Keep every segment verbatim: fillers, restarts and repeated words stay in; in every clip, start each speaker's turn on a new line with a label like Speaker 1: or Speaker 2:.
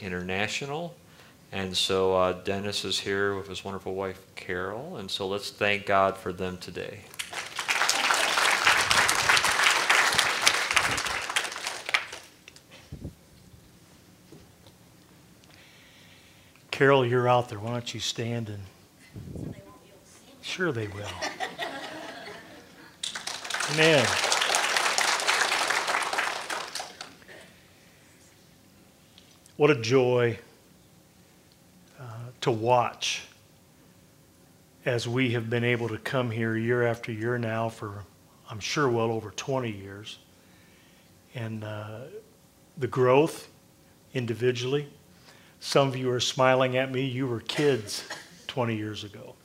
Speaker 1: International. And so uh, Dennis is here with his wonderful wife, Carol. And so let's thank God for them today.
Speaker 2: Carol, you're out there. Why don't you stand and... So they won't be able to see me. Sure they will. Amen. What a joy uh, to watch as we have been able to come here year after year now for, I'm sure, well over twenty years. And uh, the growth individually. Some of you are smiling at me. You were kids twenty years ago.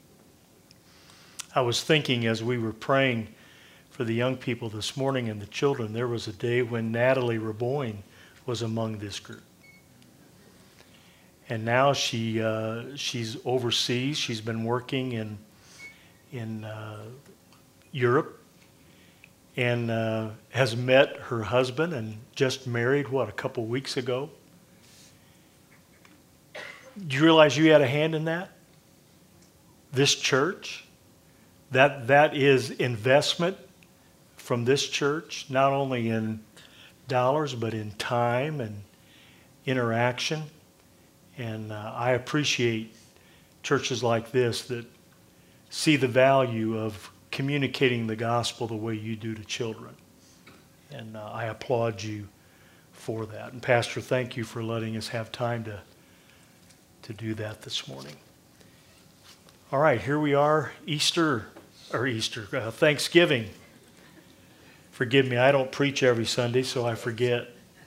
Speaker 2: I was thinking as we were praying for the young people this morning and the children, there was a day when Natalie Raboyne was among this group. And now she uh, she's overseas. She's been working in in uh, Europe and uh, has met her husband and just married, what, a couple weeks ago. Do you realize you had a hand in that? This church, that that is investment from this church, not only in dollars, but in time and interaction. And uh, I appreciate churches like this that see the value of communicating the gospel the way you do to children. And uh, I applaud you for that. And Pastor, thank you for letting us have time to to do that this morning. All right, here we are, Easter, or Easter, uh, Thanksgiving. Forgive me, I don't preach every Sunday, so I forget.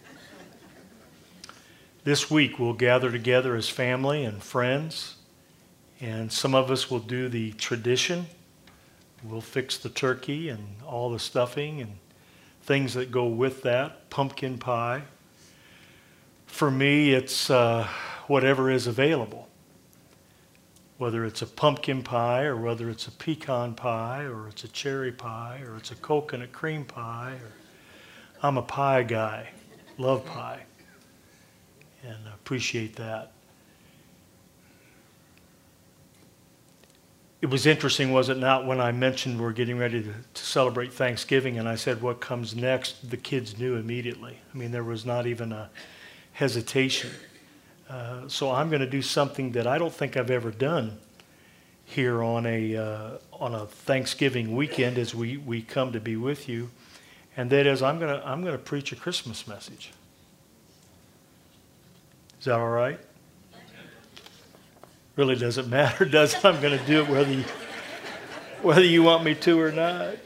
Speaker 2: This week we'll gather together as family and friends, and some of us will do the tradition. We'll fix the turkey and all the stuffing and things that go with that, pumpkin pie. For me, it's uh, whatever is available, whether it's a pumpkin pie or whether it's a pecan pie or it's a cherry pie or it's a coconut cream pie. Or I'm a pie guy, love pie, and appreciate that. It was interesting, was it not, when I mentioned we're getting ready to, to celebrate Thanksgiving and I said what comes next, the kids knew immediately. I mean, there was not even a hesitation. Uh, so I'm going to do something that I don't think I've ever done here on a uh, on a Thanksgiving weekend as we, we come to be with you, and that is I'm going to I'm going to preach a Christmas message. Is that all right? Really doesn't matter, does it? I'm going to do it whether you, whether you want me to or not.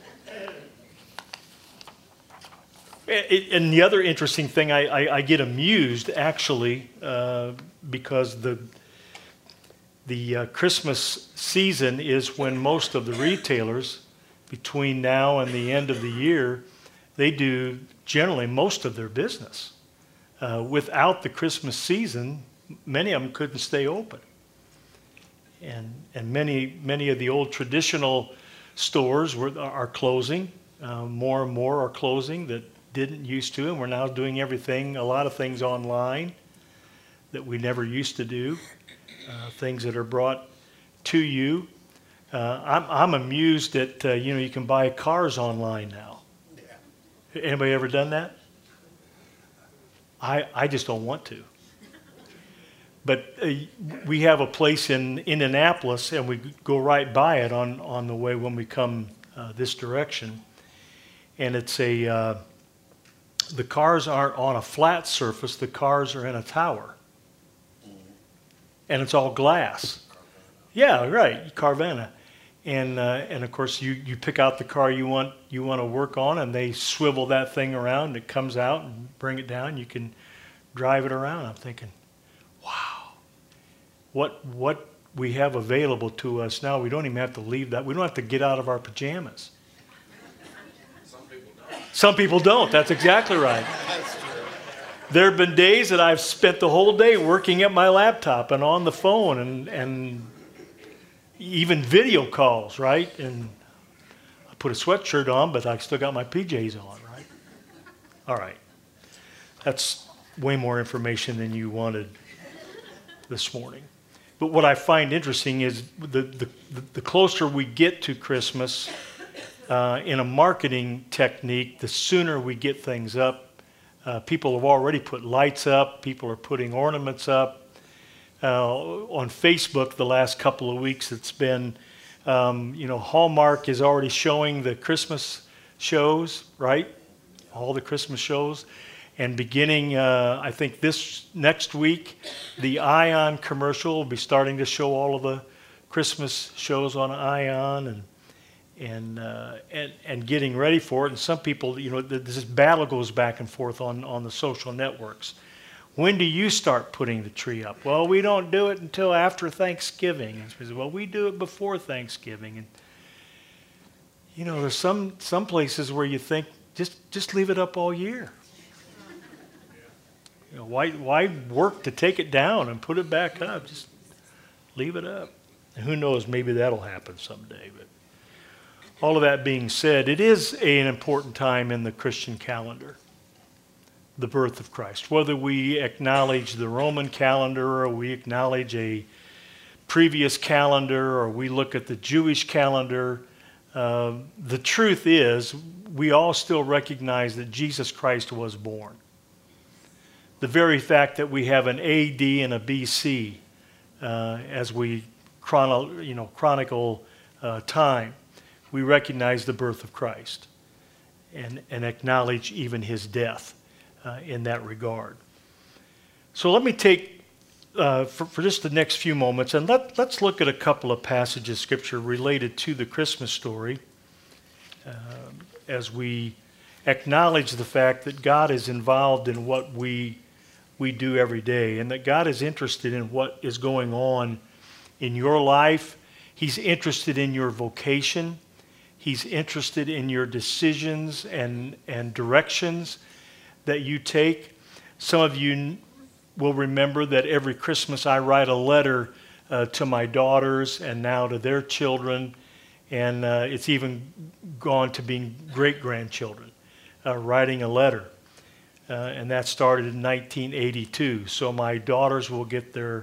Speaker 2: It, and the other interesting thing, I, I, I get amused actually uh, because the the uh, Christmas season is when most of the retailers, between now and the end of the year, they do generally most of their business. Uh, without the Christmas season, many of them couldn't stay open, and and many many of the old traditional stores were are closing. Uh, more and more are closing that didn't used to, and we're now doing everything, a lot of things online that we never used to do, uh, things that are brought to you. Uh, I'm, I'm amused that, uh, you know, you can buy cars online now. Yeah. Anybody ever done that? I, I just don't want to. But uh, we have a place in Indianapolis, and we go right by it on, on the way when we come uh, this direction. And it's a... Uh, The cars aren't on a flat surface, the cars are in a tower. And it's all glass. Yeah, right, Carvana. And uh, and of course you, you pick out the car you want you want to work on, and they swivel that thing around, it comes out and bring it down, you can drive it around. I'm thinking, wow, what what we have available to us now, we don't even have to leave that, we don't have to get out of our pajamas. Some people don't. That's exactly right. That's true. There have been days that I've spent the whole day working at my laptop and on the phone and, and even video calls, right? And I put a sweatshirt on, but I still got my P Js on, right? All right. That's way more information than you wanted this morning. But what I find interesting is the, the, the closer we get to Christmas, uh, in a marketing technique, the sooner we get things up. Uh, people have already put lights up. People are putting ornaments up. Uh, on Facebook the last couple of weeks, it's been, um, you know, Hallmark is already showing the Christmas shows, right? All the Christmas shows. And beginning, uh, I think this next week, the Ion commercial will be starting to show all of the Christmas shows on Ion, and and uh, and, and getting ready for it. And some people, you know, this battle goes back and forth on, on the social networks. When do you start putting the tree up? Well, we don't do it until after Thanksgiving. And so, well, we do it before Thanksgiving. And you know, there's some some places where you think just just leave it up all year. You know, why why work to take it down and put it back up? Just leave it up. And who knows, maybe that'll happen someday. But all of that being said, it is an important time in the Christian calendar, the birth of Christ. Whether we acknowledge the Roman calendar or we acknowledge a previous calendar or we look at the Jewish calendar, uh, the truth is we all still recognize that Jesus Christ was born. The very fact that we have an A D and a B C uh, as we chrono, you know, chronicle uh, time, we recognize the birth of Christ and, and acknowledge even his death uh, in that regard. So let me take, uh, for, for just the next few moments, and let, let's look at a couple of passages of Scripture related to the Christmas story uh, as we acknowledge the fact that God is involved in what we, we do every day, and that God is interested in what is going on in your life. He's interested in your vocation. He's interested in your decisions and, and directions that you take. Some of you will remember that every Christmas I write a letter uh, to my daughters and now to their children, and uh, it's even gone to being great-grandchildren, uh, writing a letter. Uh, and that started in nineteen eighty-two. So my daughters will get their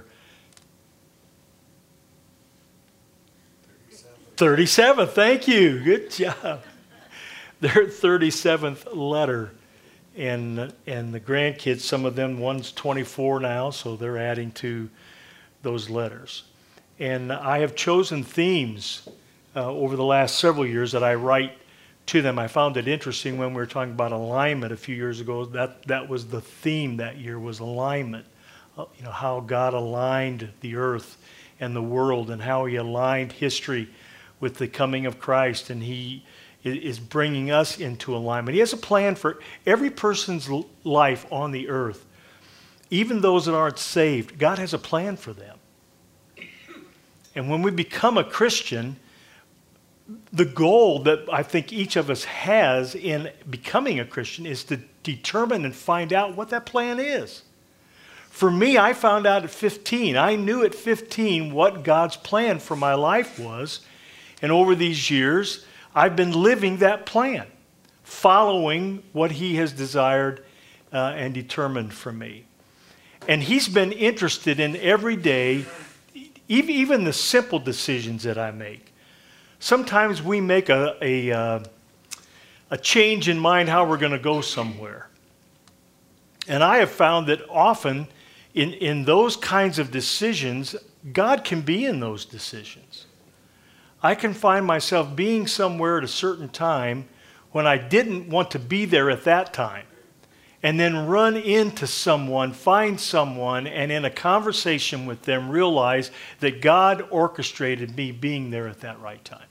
Speaker 2: thirty-seventh, thank you, good job. Their thirty-seventh letter. And, and the grandkids, some of them, one's twenty-four now, so they're adding to those letters. And I have chosen themes uh, over the last several years that I write to them. I found it interesting when we were talking about alignment a few years ago. That, that was the theme that year, was alignment. Uh, you know, how God aligned the earth and the world, and how he aligned history with the coming of Christ, and he is bringing us into alignment. He has a plan for every person's life on the earth, even those that aren't saved. God has a plan for them. And when we become a Christian, the goal that I think each of us has in becoming a Christian is to determine and find out what that plan is. For me, I found out at fifteen. I knew at fifteen what God's plan for my life was. And over these years, I've been living that plan, following what he has desired uh, and determined for me. And he's been interested in every day, even the simple decisions that I make. Sometimes we make a, a, uh, a change in mind how we're going to go somewhere. And I have found that often in, in those kinds of decisions, God can be in those decisions. I can find myself being somewhere at a certain time when I didn't want to be there at that time, and then run into someone, find someone, and in a conversation with them realize that God orchestrated me being there at that right time.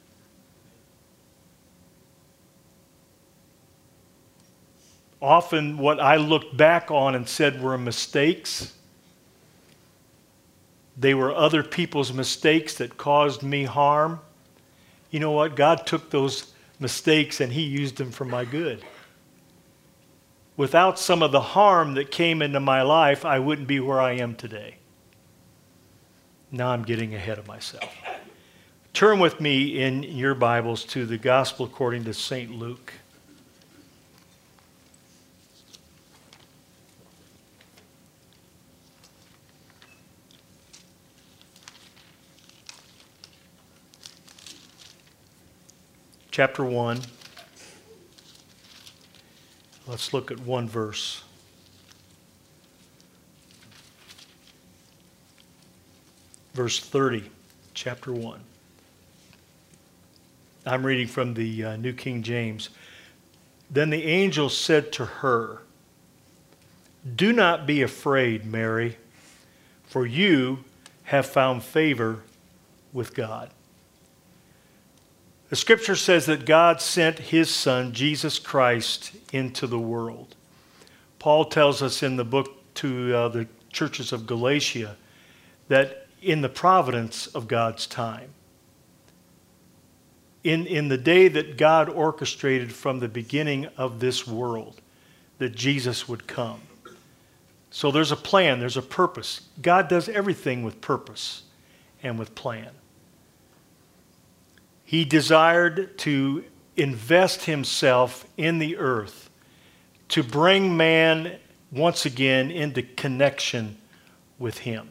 Speaker 2: Often what I looked back on and said were mistakes, they were other people's mistakes that caused me harm. You know what? God took those mistakes and he used them for my good. Without some of the harm that came into my life, I wouldn't be where I am today. Now I'm getting ahead of myself. Turn with me in your Bibles to the Gospel according to Saint Luke. chapter one. Let's look at one verse. Verse thirty, chapter one. I'm reading from the uh, New King James. Then the angel said to her, "Do not be afraid, Mary, for you have found favor with God." The scripture says that God sent his Son, Jesus Christ, into the world. Paul tells us in the book to uh, the churches of Galatia that in the providence of God's time, in, in the day that God orchestrated from the beginning of this world, that Jesus would come. So there's a plan, there's a purpose. God does everything with purpose and with plan. He desired to invest himself in the earth to bring man once again into connection with him.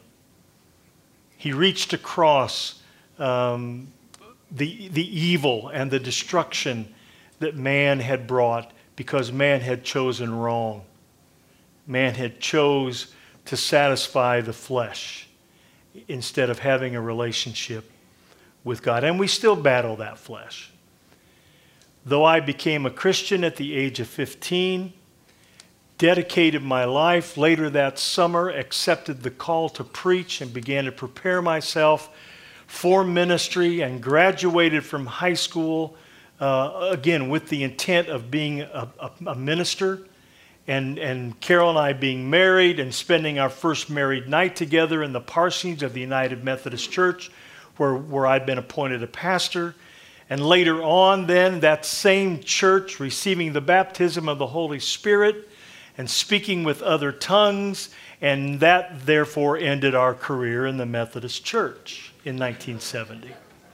Speaker 2: He reached across um, the, the evil and the destruction that man had brought because man had chosen wrong. Man had chose to satisfy the flesh instead of having a relationship with God. And we still battle that flesh. Though I became a Christian at the age of fifteen, dedicated my life later that summer, accepted the call to preach and began to prepare myself for ministry and graduated from high school, uh, again, with the intent of being a, a, a minister. And, and Carol and I being married and spending our first married night together in the parsonage of the United Methodist Church, where, where I'd been appointed a pastor. And later on then, that same church receiving the baptism of the Holy Spirit and speaking with other tongues, and that therefore ended our career in the Methodist Church in nineteen seventy.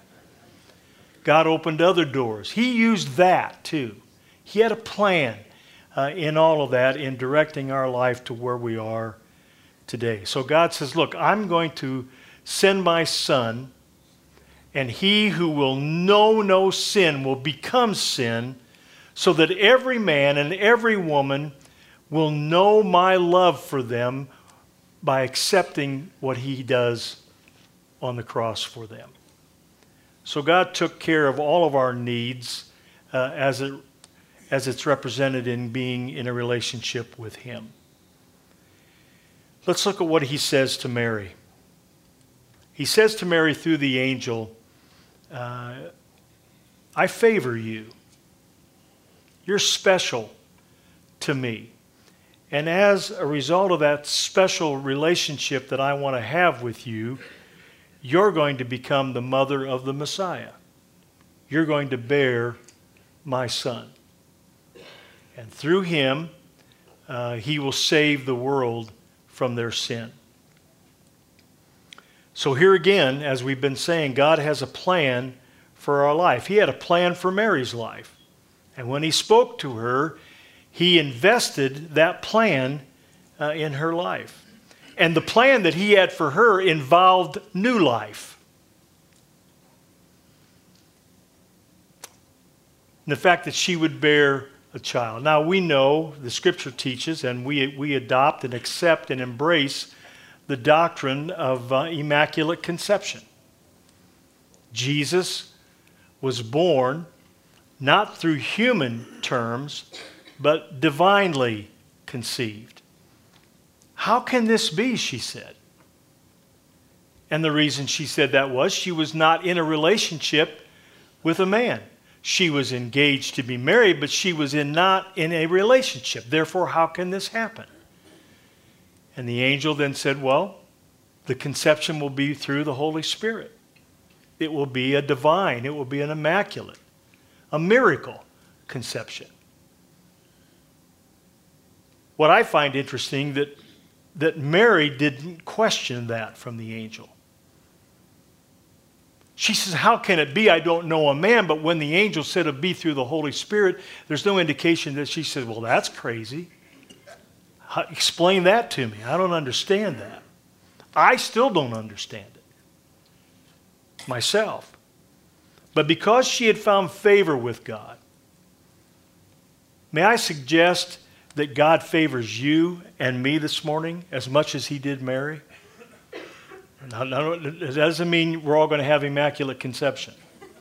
Speaker 2: God opened other doors. He used that too. He had a plan uh, in all of that, in directing our life to where we are today. So God says, look, I'm going to send my Son, and he who will know no sin will become sin, so that every man and every woman will know my love for them by accepting what he does on the cross for them. So God took care of all of our needs uh, as it, as it's represented in being in a relationship with him. Let's look at what he says to Mary. He says to Mary through the angel, uh, I favor you. You're special to me. And as a result of that special relationship that I want to have with you, you're going to become the mother of the Messiah. You're going to bear my Son. And through him, uh, he will save the world from their sin. So here again, as we've been saying, God has a plan for our life. He had a plan for Mary's life. And when he spoke to her, he invested that plan uh, in her life. And the plan that he had for her involved new life. And the fact that she would bear a child. Now we know, the scripture teaches, and we, we adopt and accept and embrace the doctrine of uh, immaculate conception. Jesus was born not through human terms, but divinely conceived. How can this be, she said. And the reason she said that was she was not in a relationship with a man. She was engaged to be married, but she was in not in a relationship. Therefore, how can this happen? And the angel then said, well, the conception will be through the Holy Spirit. It will be a divine, it will be an immaculate, a miracle conception. What I find interesting that that Mary didn't question that from the angel. She says, how can it be? I don't know a man. But when the angel said it'd be through the Holy Spirit, there's no indication that she said, well, that's crazy. How, explain that to me. I don't understand that. I still don't understand it myself. But because she had found favor with God, may I suggest that God favors you and me this morning as much as he did Mary? Now, now, it doesn't mean we're all going to have immaculate conception.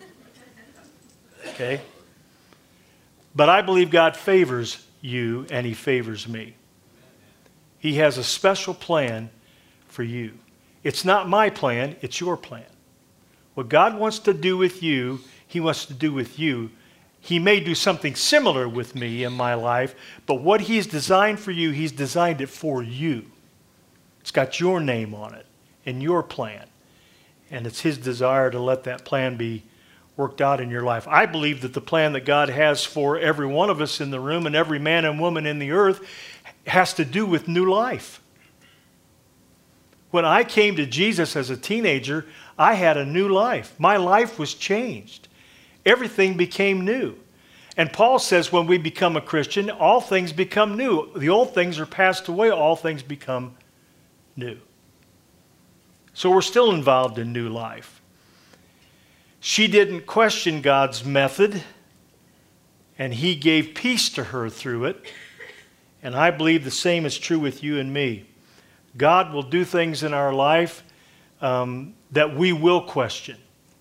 Speaker 2: Okay? But I believe God favors you and he favors me. He has a special plan for you. It's not my plan, it's your plan. What God wants to do with you, he wants to do with you. He may do something similar with me in my life, but what he's designed for you, he's designed it for you. It's got your name on it and your plan. And it's his desire to let that plan be worked out in your life. I believe that the plan that God has for every one of us in the room and every man and woman in the earth has to do with new life. When I came to Jesus as a teenager, I had a new life. My life was changed. Everything became new. And Paul says when we become a Christian, all things become new. The old things are passed away, all things become new. So we're still involved in new life. She didn't question God's method, and he gave peace to her through it. And I believe the same is true with you and me. God will do things in our life um, that we will question.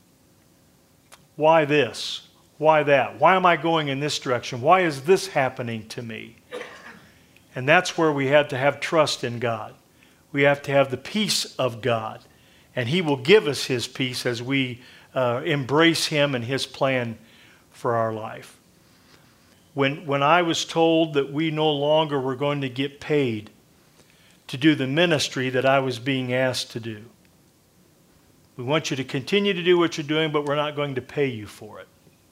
Speaker 2: Why this? Why that? Why am I going in this direction? Why is this happening to me? And that's where we have to have trust in God. We have to have the peace of God. And he will give us his peace as we uh, embrace him and his plan for our life. When, when I was told that we no longer were going to get paid to do the ministry that I was being asked to do. We want you to continue to do what you're doing, but we're not going to pay you for it.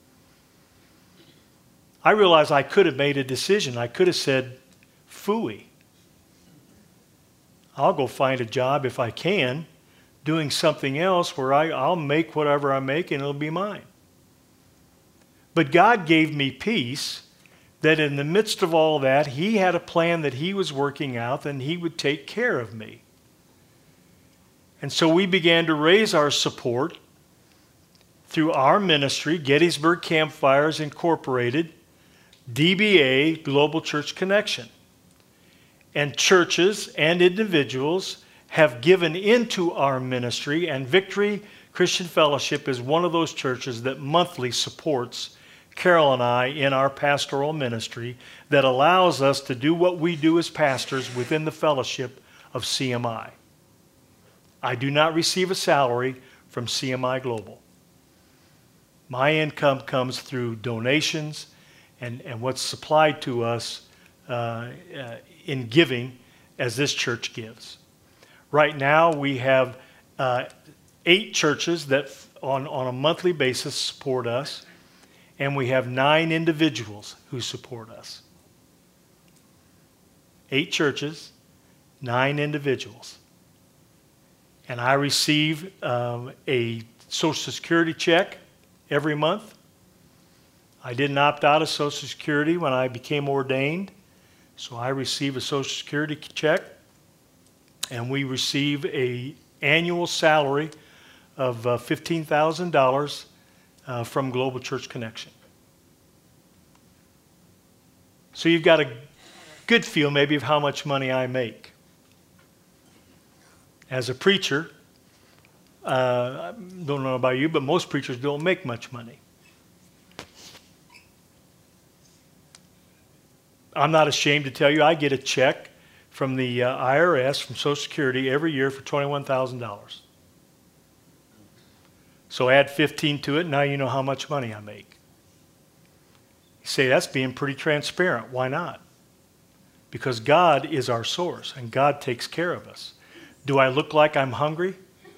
Speaker 2: I realized I could have made a decision. I could have said, phooey. I'll go find a job if I can, doing something else where I, I'll make whatever I make and it'll be mine. But God gave me peace that in the midst of all that, he had a plan that he was working out and he would take care of me. And so we began to raise our support through our ministry, Gettysburg Campfires Incorporated, D B A, Global Church Connection. And churches and individuals have given into our ministry, and Victory Christian Fellowship is one of those churches that monthly supports Carol and I in our pastoral ministry that allows us to do what we do as pastors within the fellowship of C M I. I do not receive a salary from C M I Global. My income comes through donations and, and what's supplied to us uh, uh, in giving as this church gives. Right now we have uh, eight churches that on, on a monthly basis support us. And we have nine individuals who support us. Eight churches, nine individuals. And I receive um, a Social Security check every month. I didn't opt out of Social Security when I became ordained. So I receive a Social Security check. And we receive an annual salary of uh, fifteen thousand dollars Uh, from Global Church Connection. So you've got a good feel maybe of how much money I make. As a preacher, uh, I don't know about you, but most preachers don't make much money. I'm not ashamed to tell you I get a check from the uh, I R S, from Social Security, every year for twenty-one thousand dollars. So add fifteen to it, now you know how much money I make. You say, that's being pretty transparent. Why not? Because God is our source, and God takes care of us. Do I look like I'm hungry?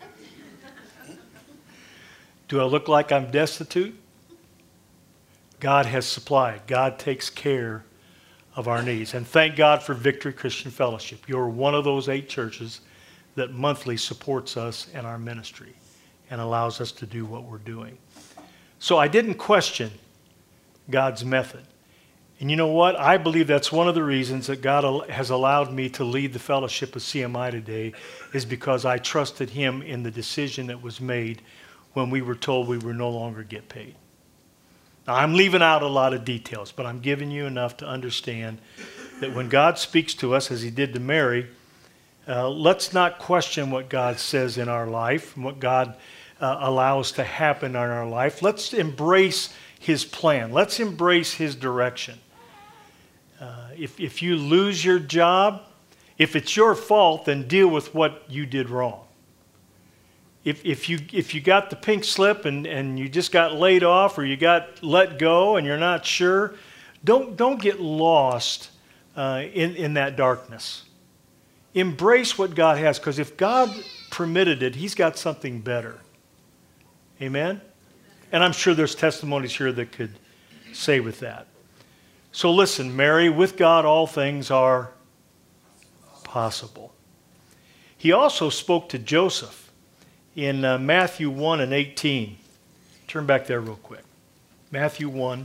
Speaker 2: Do I look like I'm destitute? God has supplied. God takes care of our needs. And thank God for Victory Christian Fellowship. You're one of those eight churches that monthly supports us in our ministry and allows us to do what we're doing. So I didn't question God's method. And you know what? I believe that's one of the reasons that God has allowed me to lead the fellowship of C M I today, is because I trusted him in the decision that was made when we were told we would no longer get paid. Now, I'm leaving out a lot of details, but I'm giving you enough to understand that when God speaks to us, as he did to Mary, uh, let's not question what God says in our life and what God uh, allows to happen in our life. Let's embrace his plan. Let's embrace his direction. Uh, if, if you lose your job, if it's your fault, then deal with what you did wrong. If, if, you, if you got the pink slip and, and you just got laid off or you got let go and you're not sure, don't, don't get lost uh, in, in that darkness. Embrace what God has, because if God permitted it, he's got something better. Amen? And I'm sure there's testimonies here that could say with that. So listen, Mary, with God all things are possible. He also spoke to Joseph in uh, Matthew one and eighteen. Turn back there real quick. Matthew one.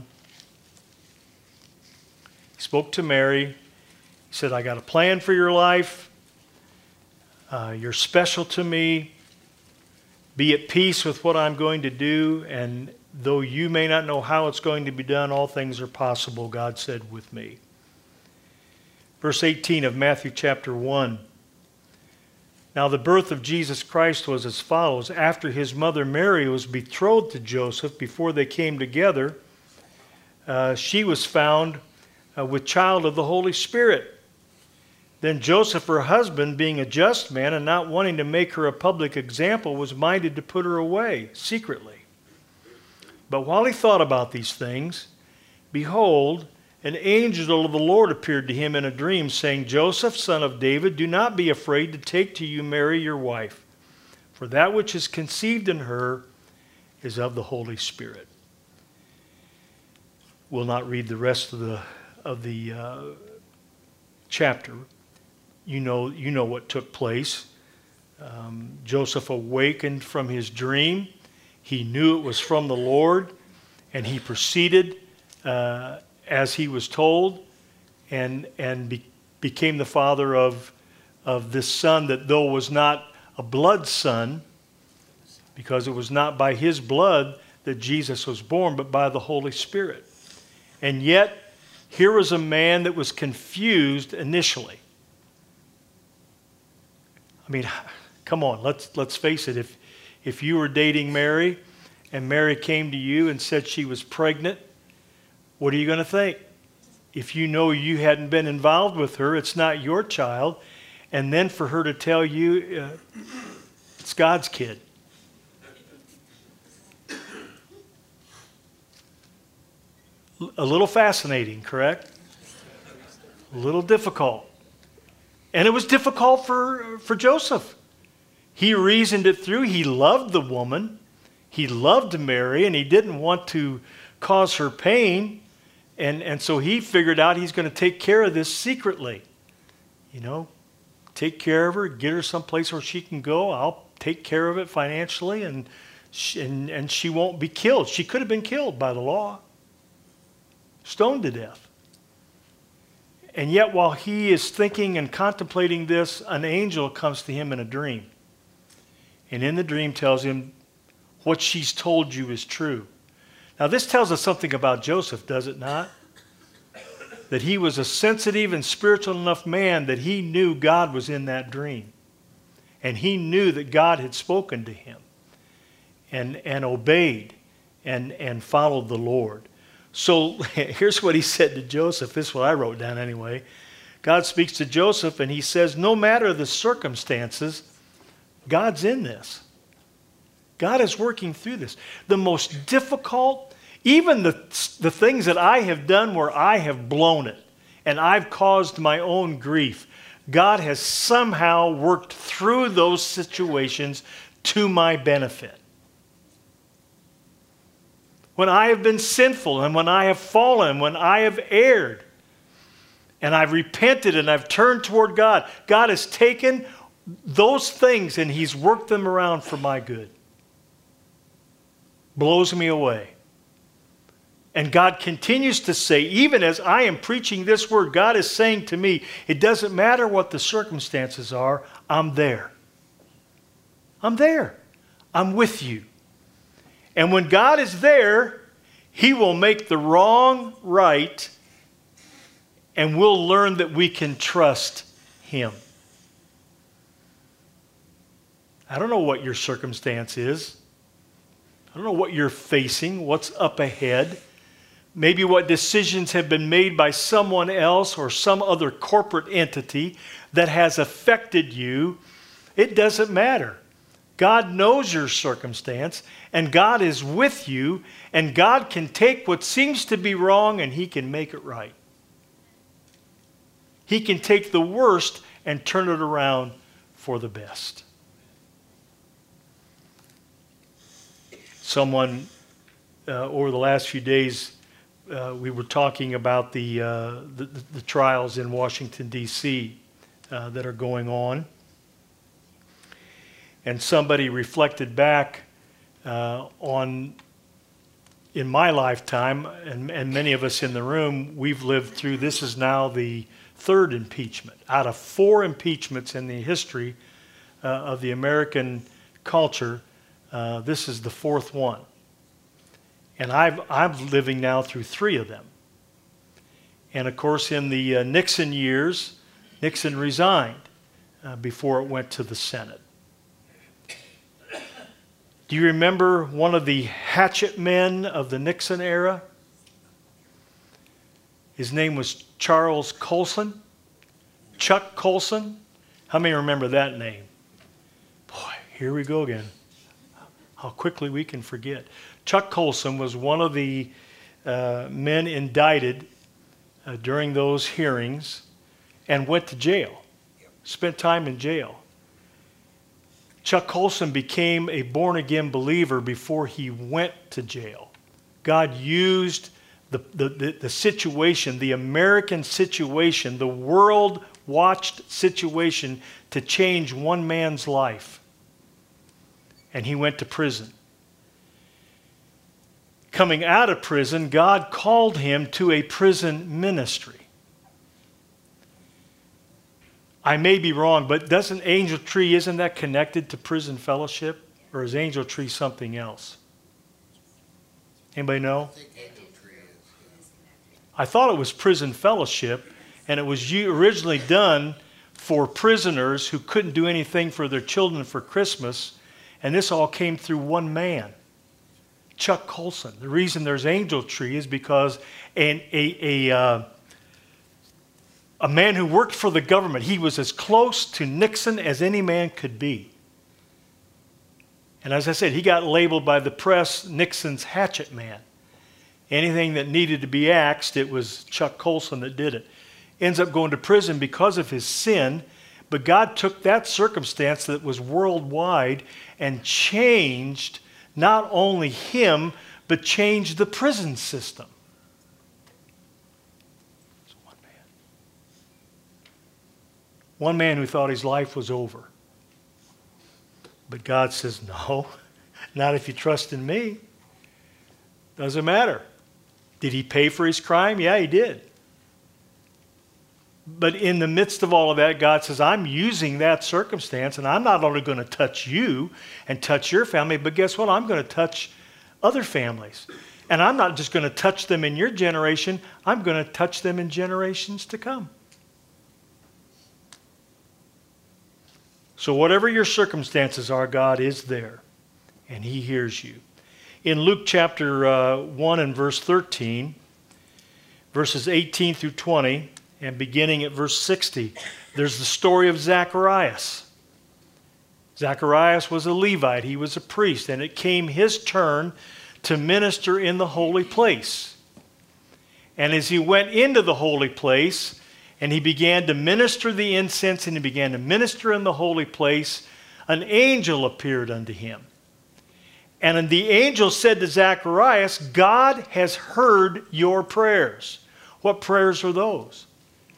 Speaker 2: He spoke to Mary. He said, I got a plan for your life. Uh, you're special to me. Be at peace with what I'm going to do. And though you may not know how it's going to be done, all things are possible, God said, with me. Verse eighteen of Matthew chapter one. Now the birth of Jesus Christ was as follows. After his mother Mary was betrothed to Joseph, before they came together, uh, she was found uh, with child of the Holy Spirit. Then Joseph, her husband, being a just man and not wanting to make her a public example, was minded to put her away secretly. But while he thought about these things, behold, an angel of the Lord appeared to him in a dream, saying, Joseph, son of David, do not be afraid to take to you Mary your wife, for that which is conceived in her is of the Holy Spirit. We'll not read the rest of the of the uh, chapter. You know, you know what took place. Um, Joseph awakened from his dream. He knew it was from the Lord, and he proceeded uh, as he was told, and and be, became the father of of this son that, though was not a blood son, because it was not by his blood that Jesus was born, but by the Holy Spirit. And yet, here was a man that was confused initially. I mean, come on, let's let's face it. If if you were dating Mary, and Mary came to you and said she was pregnant, what are you going to think? If you know you hadn't been involved with her, it's not your child, and then for her to tell you uh, it's God's kid. A little fascinating, correct? A little difficult. And it was difficult for, for Joseph. He reasoned it through. He loved the woman. He loved Mary, and he didn't want to cause her pain. And, and so he figured out he's going to take care of this secretly. You know, take care of her, get her someplace where she can go. I'll take care of it financially, and she, and, and she won't be killed. She could have been killed by the law, stoned to death. And yet while he is thinking and contemplating this, an angel comes to him in a dream. And in the dream tells him, what she's told you is true. Now, this tells us something about Joseph, does it not? That he was a sensitive and spiritual enough man that he knew God was in that dream. And he knew that God had spoken to him and, and obeyed and, and followed the Lord. So here's what he said to Joseph. This is what I wrote down anyway. God speaks to Joseph and he says, no matter the circumstances, God's in this. God is working through this. The most difficult, even the, the things that I have done where I have blown it and I've caused my own grief, God has somehow worked through those situations to my benefit. When I have been sinful and when I have fallen, when I have erred, and I've repented and I've turned toward God, God has taken those things and he's worked them around for my good. Blows me away. And God continues to say, even as I am preaching this word, God is saying to me, it doesn't matter what the circumstances are, I'm there. I'm there. I'm with you. And when God is there, He will make the wrong right, and we'll learn that we can trust Him. I don't know what your circumstance is. I don't know what you're facing, what's up ahead. Maybe what decisions have been made by someone else or some other corporate entity that has affected you. It doesn't matter. God knows your circumstance, and God is with you, and God can take what seems to be wrong and He can make it right. He can take the worst and turn it around for the best. Someone, uh, over the last few days, uh, we were talking about the, uh, the, the trials in Washington, D C uh, that are going on. And somebody reflected back uh, on, in my lifetime, and, and many of us in the room, we've lived through, this is now the third impeachment. Out of four impeachments in the history uh, of the American culture, uh, this is the fourth one. And I've, I'm living now through three of them. And of course, in the uh, Nixon years, Nixon resigned uh, before it went to the Senate. Do you remember one of the hatchet men of the Nixon era? His name was Charles Colson. Chuck Colson. How many remember that name? Boy, here we go again. How quickly we can forget. Chuck Colson was one of the uh, men indicted uh, during those hearings and went to jail. Spent time in jail. Chuck Colson became a born-again believer before he went to jail. God used the, the, the, the situation, the American situation, the world-watched situation to change one man's life. And he went to prison. Coming out of prison, God called him to a prison ministry. I may be wrong, but doesn't Angel Tree, isn't that connected to prison fellowship? Or is Angel Tree something else? Anybody know?
Speaker 3: I think Angel Tree is.
Speaker 2: I thought it was prison fellowship, and it was originally done for prisoners who couldn't do anything for their children for Christmas, and this all came through one man, Chuck Colson. The reason there's Angel Tree is because an, a, a, uh, a man who worked for the government, he was as close to Nixon as any man could be. And as I said, he got labeled by the press Nixon's hatchet man. Anything that needed to be axed, it was Chuck Colson that did it. Ends up going to prison because of his sin, but God took that circumstance that was worldwide and changed not only him, but changed the prison system. It's one man. One man who thought his life was over. But God says, no, not if you trust in me. Doesn't matter. Did he pay for his crime? Yeah, he did. But in the midst of all of that, God says, I'm using that circumstance, and I'm not only going to touch you and touch your family, but guess what? I'm going to touch other families. And I'm not just going to touch them in your generation, I'm going to touch them in generations to come. So whatever your circumstances are, God is there, and he hears you. In Luke chapter uh, one and verse thirteen, verses eighteen through twenty, and beginning at verse sixty, there's the story of Zacharias. Zacharias was a Levite. He was a priest, and it came his turn to minister in the holy place. And as he went into the holy place, and he began to minister the incense, and he began to minister in the holy place, an angel appeared unto him. And the angel said to Zacharias, God has heard your prayers. What prayers are those?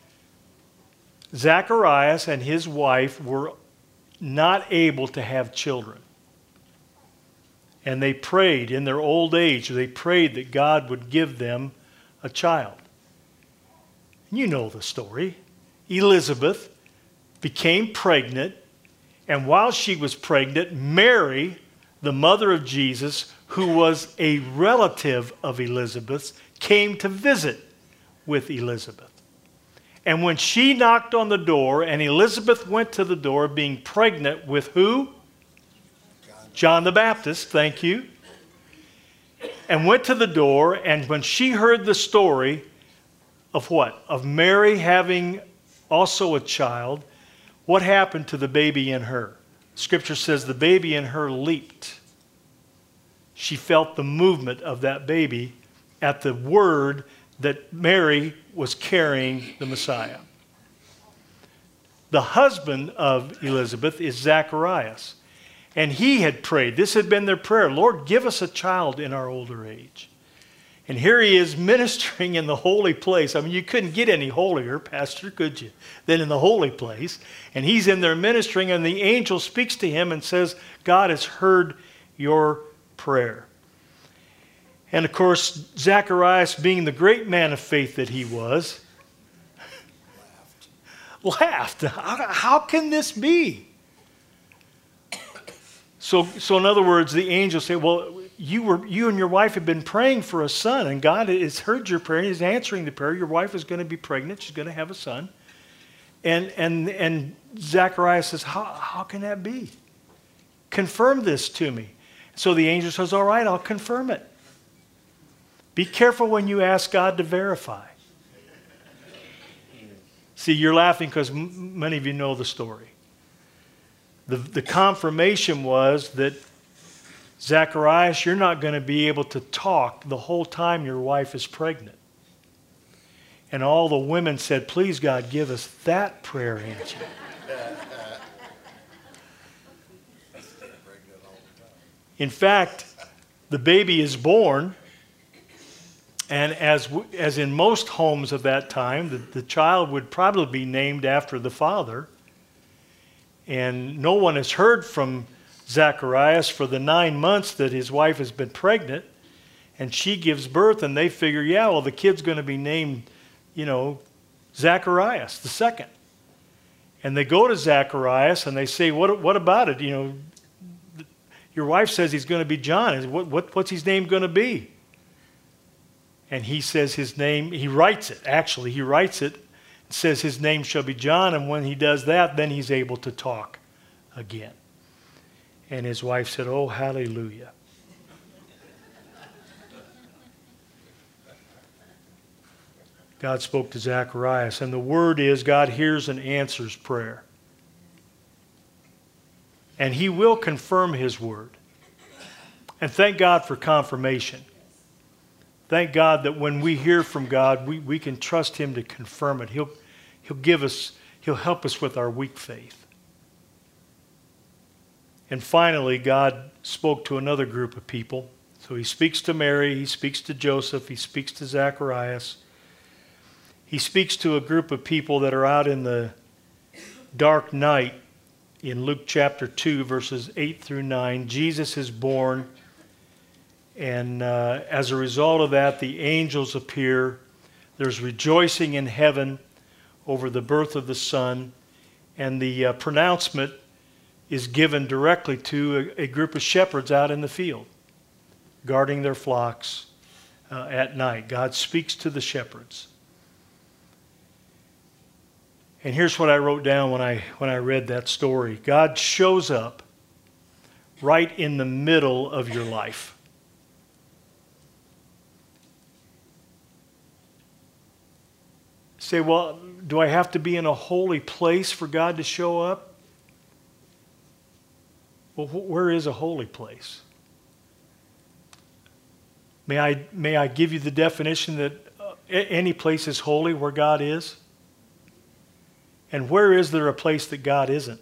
Speaker 2: Zacharias and his wife were not able to have children. And they prayed in their old age, they prayed that God would give them a child. You know the story. Elizabeth became pregnant, and while she was pregnant, Mary, the mother of Jesus, who was a relative of Elizabeth's, came to visit with Elizabeth. And when she knocked on the door, and Elizabeth went to the door, being pregnant with who? John the Baptist, thank you. And went to the door, and when she heard the story of what? Of Mary having also a child, what happened to the baby in her? Scripture says the baby in her leaped. She felt the movement of that baby at the word that Mary was carrying the Messiah. The husband of Elizabeth is Zacharias. And he had prayed. This had been their prayer. Lord, give us a child in our older age. And here he is ministering in the holy place. I mean, you couldn't get any holier, Pastor, could you, than in the holy place. And he's in there ministering, and the angel speaks to him and says, God has heard your prayer. And of course, Zacharias, being the great man of faith that he was, laughed. laughed. How, how can this be? So, so in other words, the angel said, well, you were you and your wife have been praying for a son, and God has heard your prayer. He's answering the prayer. Your wife is going to be pregnant. She's going to have a son. And and and Zacharias says, how, how can that be? Confirm this to me. So the angel says, all right, I'll confirm it. Be careful when you ask God to verify. See, you're laughing because m- many of you know the story. The, the confirmation was that, Zacharias, you're not going to be able to talk the whole time your wife is pregnant. And all the women said, please, God, give us that prayer answer. In fact, the baby is born, and as, as in most homes of that time, the, the child would probably be named after the father. And no one has heard from Zacharias for the nine months that his wife has been pregnant, and she gives birth, and they figure, yeah, well, the kid's going to be named, you know, Zacharias the second. And they go to Zacharias, and they say, what, what about it? You know, your wife says he's going to be John. What, what, what's his name going to be? And he says his name, he writes it, actually, he writes it, says his name shall be John, and when he does that, then he's able to talk again. And his wife said, oh, hallelujah. God spoke to Zacharias, and the word is God hears and answers prayer. And he will confirm his word. And thank God for confirmation. Thank God that when we hear from God, we, we can trust him to confirm it. He'll, he'll give us, he'll help us with our weak faith. And finally, God spoke to another group of people. So he speaks to Mary, he speaks to Joseph, he speaks to Zacharias. He speaks to a group of people that are out in the dark night in Luke chapter two, verses eight through nine. Jesus is born. And uh, as a result of that, the angels appear. There's rejoicing in heaven over the birth of the Son. And the uh, pronouncement is given directly to a, a group of shepherds out in the field, guarding their flocks uh, at night. God speaks to the shepherds. And here's what I wrote down when I, when I read that story. God shows up right in the middle of your life. Say, well, do I have to be in a holy place for God to show up? Well, where is a holy place? May I, may I give you the definition that uh, any place is holy where God is? And where is there a place that God isn't?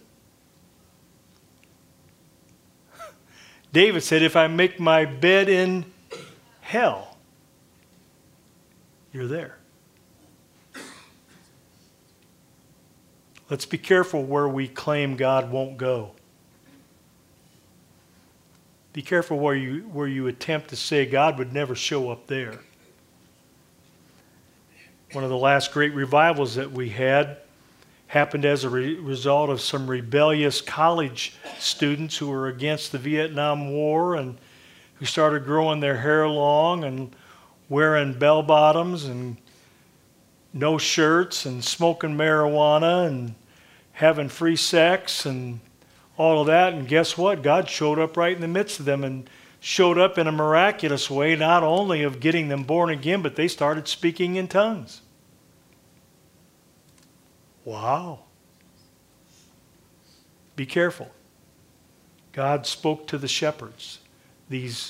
Speaker 2: David said, if I make my bed in hell, you're there. Let's be careful where we claim God won't go. Be careful where you, where you attempt to say God would never show up there. One of the last great revivals that we had happened as a re- result of some rebellious college students who were against the Vietnam War and who started growing their hair long and wearing bell bottoms and no shirts and smoking marijuana and having free sex and all of that. And guess what? God showed up right in the midst of them and showed up in a miraculous way, not only of getting them born again, but they started speaking in tongues. Wow. Be careful. God spoke to the shepherds, these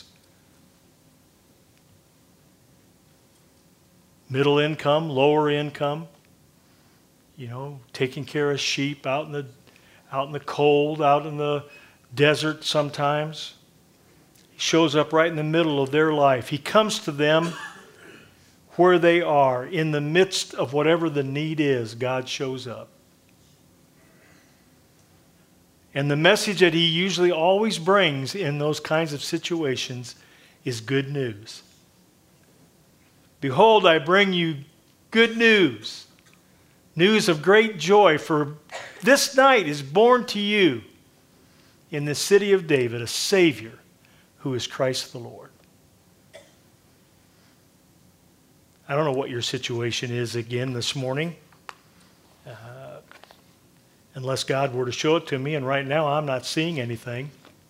Speaker 2: middle income, lower income, you know, taking care of sheep out in the out in the cold, out in the desert sometimes. He shows up right in the middle of their life. He comes to them where they are. In the midst of whatever the need is, God shows up. And the message that he usually always brings in those kinds of situations is good news. Behold, I bring you good news. News of great joy, for this night is born to you in the city of David a Savior who is Christ the Lord. I don't know what your situation is again this morning. Uh, unless God were to show it to me, and right now I'm not seeing anything.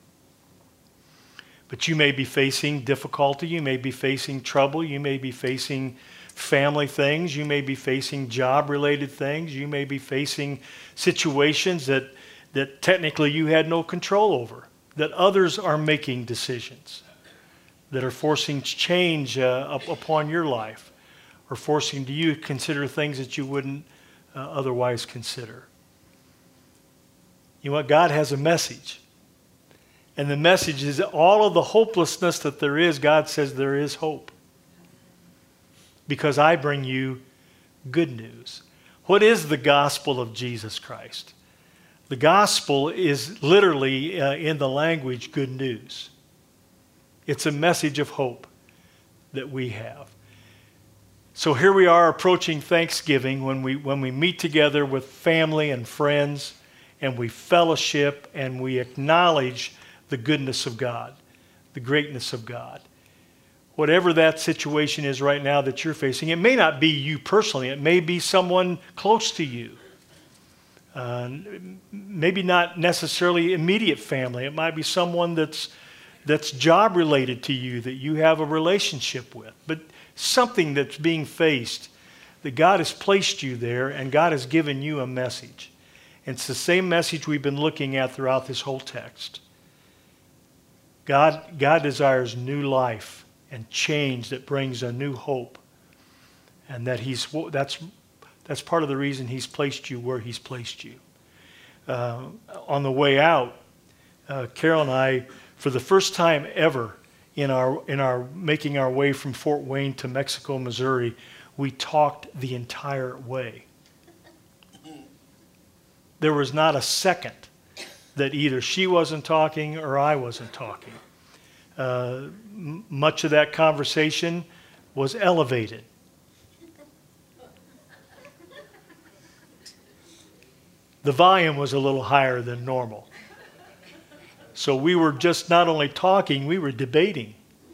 Speaker 2: But you may be facing difficulty, you may be facing trouble, you may be facing family things, you may be facing job-related things, you may be facing situations that, that technically you had no control over, that others are making decisions, that are forcing change uh, up upon your life, or forcing you to consider things that you wouldn't uh, otherwise consider. You know what? God has a message. And the message is all of the hopelessness that there is, God says there is hope. Because I bring you good news. What is the gospel of Jesus Christ? The gospel is literally, uh, in the language, good news. It's a message of hope that we have. So here we are approaching Thanksgiving when we, when we meet together with family and friends and we fellowship and we acknowledge the goodness of God, the greatness of God. Whatever that situation is right now that you're facing, it may not be you personally. It may be someone close to you. Uh, maybe not necessarily immediate family. It might be someone that's, that's job-related to you that you have a relationship with. But something that's being faced, that God has placed you there and God has given you a message. And it's the same message we've been looking at throughout this whole text. God, God desires new life and change that brings a new hope. And that he's that's, that's part of the reason he's placed you where he's placed you. Uh, on the way out, uh, Carol and I, for the first time ever in our, in our making our way from Fort Wayne to Mexico, Missouri, we talked the entire way. There was not a second that either she wasn't talking or I wasn't talking. Uh, m- much of that conversation was elevated. The volume was a little higher than normal. So we were just not only talking, we were debating.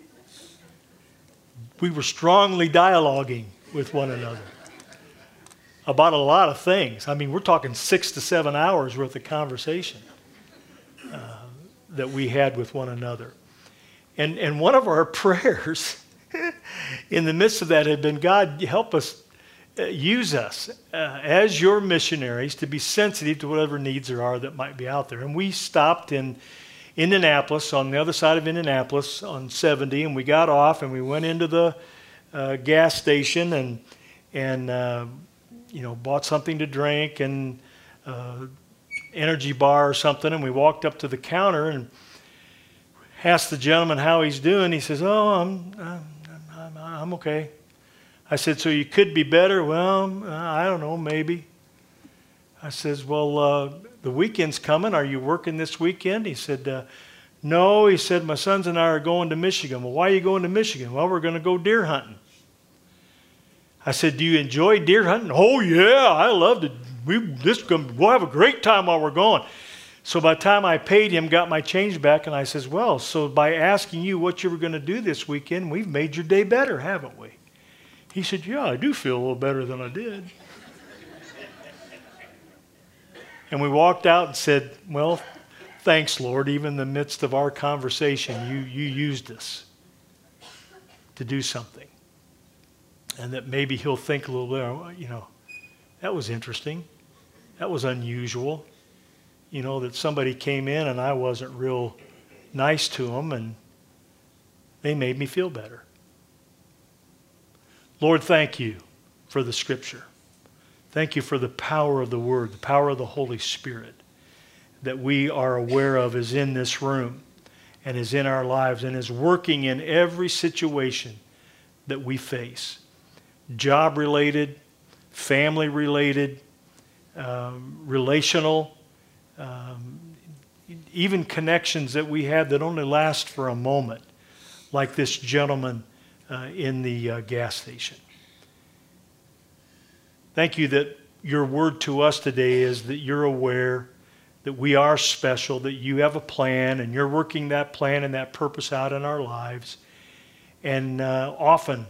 Speaker 2: We were strongly dialoguing with one another about a lot of things. I mean, we're talking six to seven hours worth of conversation uh, that we had with one another. And, and one of our prayers in the midst of that had been, God, help us, uh, use us uh, as your missionaries to be sensitive to whatever needs there are that might be out there. And we stopped in Indianapolis, on the other side of Indianapolis on seventy, and we got off and we went into the uh, gas station and, and uh, you know, bought something to drink and uh, energy bar or something, and we walked up to the counter and asked the gentleman how he's doing. He says, oh, I'm, I'm, I'm, I'm okay. I said, so you could be better? Well, I don't know, maybe. I says, well, uh, the weekend's coming. Are you working this weekend? He said, uh, no. He said, my sons and I are going to Michigan. Well, why are you going to Michigan? Well, we're going to go deer hunting. I said, do you enjoy deer hunting? Oh, yeah, I love to we this we'll have a great time while we're going. So by the time I paid him, got my change back, and I says, well, so by asking you what you were going to do this weekend, we've made your day better, haven't we? He said, yeah, I do feel a little better than I did. And we walked out and said, well, thanks, Lord. Even in the midst of our conversation, you, you used us to do something. And that maybe he'll think a little bit, oh, you know, that was interesting. That was unusual. You know, that somebody came in and I wasn't real nice to them, and they made me feel better. Lord, thank you for the Scripture. Thank you for the power of the Word, the power of the Holy Spirit that we are aware of is in this room and is in our lives and is working in every situation that we face. Job-related, family-related, um, relational, um, even connections that we have that only last for a moment, like this gentleman uh, in the uh, gas station. Thank you that your word to us today is that you're aware that we are special, that you have a plan, and you're working that plan and that purpose out in our lives. And uh, often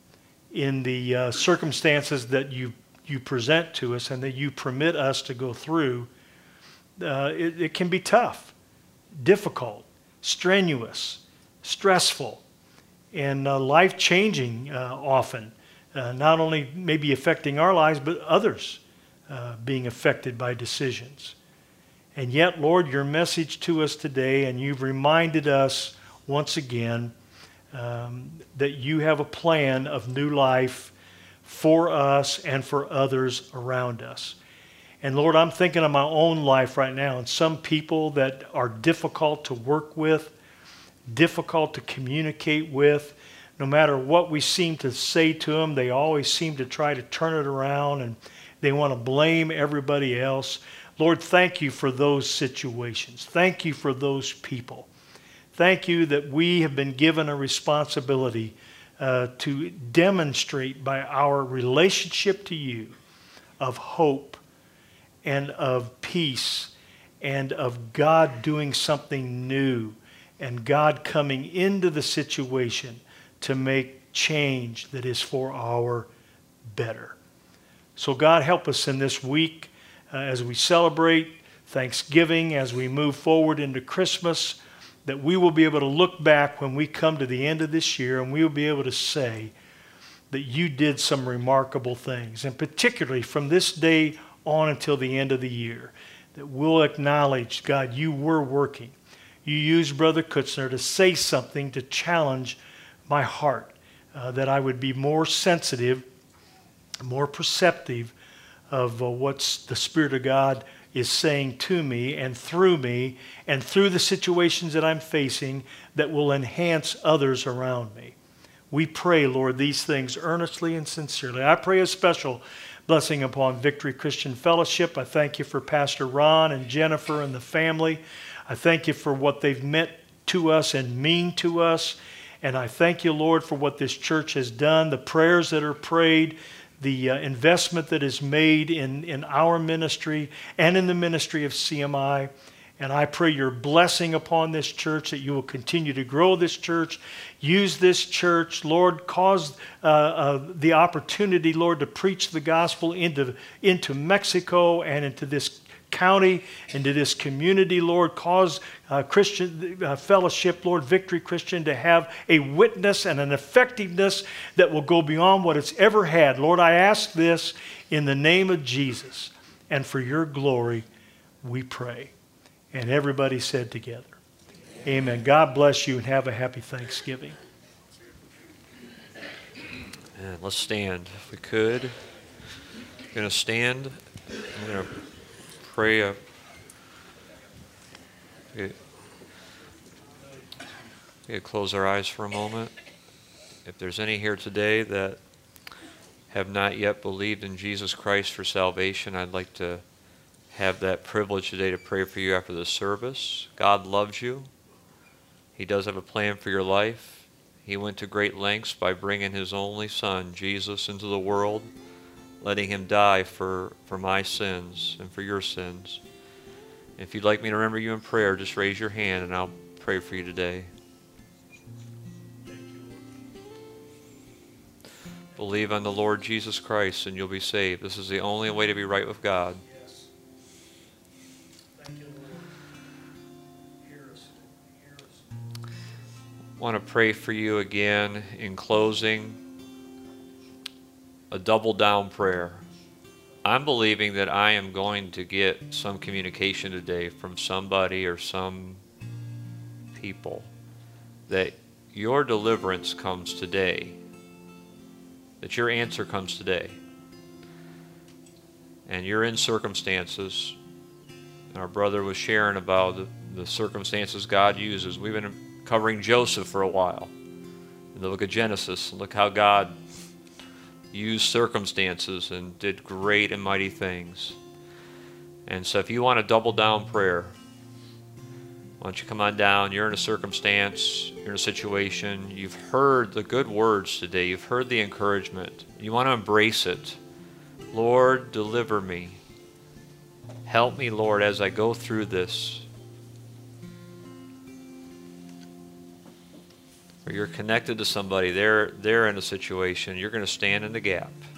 Speaker 2: in the uh, circumstances that you, you present to us and that you permit us to go through, uh, it, it can be tough, difficult, strenuous, stressful, and uh, life-changing uh, often. Uh, not only maybe affecting our lives, but others uh, being affected by decisions. And yet, Lord, your message to us today, and you've reminded us once again um, that you have a plan of new life for us and for others around us. And Lord, I'm thinking of my own life right now, and some people that are difficult to work with, difficult to communicate with. No matter what we seem to say to them, they always seem to try to turn it around, and they want to blame everybody else. Lord, thank you for those situations. Thank you for those people. Thank you that we have been given a responsibility uh, to demonstrate by our relationship to you of hope and of peace and of God doing something new and God coming into the situation to make change that is for our better. So God, help us in this week uh, as we celebrate Thanksgiving, as we move forward into Christmas, that we will be able to look back when we come to the end of this year and we will be able to say that you did some remarkable things. And particularly from this day on until the end of the year, that we'll acknowledge, God, you were working. You used Brother Kutzner to say something to challenge my heart, uh, that I would be more sensitive, more perceptive of uh, what the Spirit of God is saying to me and through me and through the situations that I'm facing that will enhance others around me. We pray, Lord, these things earnestly and sincerely. I pray a special blessing upon Victory Christian Fellowship. I thank you for Pastor Ron and Jennifer and the family. I thank you for what they've meant to us and mean to us. And I thank you, Lord, for what this church has done, the prayers that are prayed, the uh, investment that is made in, in our ministry and in the ministry of C M I. And I pray your blessing upon this church, that you will continue to grow this church, use this church, Lord, cause uh, uh, the opportunity, Lord, to preach the gospel into, into Mexico and into this county, into this community, Lord. Cause uh, Christian uh, Fellowship, Lord, Victory Christian, to have a witness and an effectiveness that will go beyond what it's ever had. Lord, I ask this in the name of Jesus, and for your glory we pray. And everybody said together, amen. Amen. God bless you and have a happy Thanksgiving.
Speaker 1: And let's stand, if we could. We're going to stand. I'm going to pray. A, we we close our eyes for a moment. If there's any here today that have not yet believed in Jesus Christ for salvation, I'd like to have that privilege today to pray for you after the service. God loves you. He does have a plan for your life. He went to great lengths by bringing his only Son, Jesus, into the world letting him die for, for my sins and for your sins. If you'd like me to remember you in prayer, just raise your hand and I'll pray for you today. Believe on the Lord Jesus Christ and you'll be saved. This is the only way to be right with God.
Speaker 2: Yes. Thank you, Lord. Hear us. Hear us.
Speaker 1: I want to pray for you again in closing. A double down prayer. I'm believing that I am going to get some communication today from somebody or some people that your deliverance comes today, that your answer comes today. And you're in circumstances, and our brother was sharing about the, the circumstances God uses. We've been covering Joseph for a while in the book of Genesis. Look how God used circumstances and did great and mighty things. And so if you want a double down prayer, why don't you come on down? You're in a circumstance, you're in a situation, you've heard the good words today, you've heard the encouragement, you want to embrace it. Lord, deliver me. Help me, Lord, as I go through this. Or you're connected to somebody, they're, they're in a situation, you're going to stand in the gap.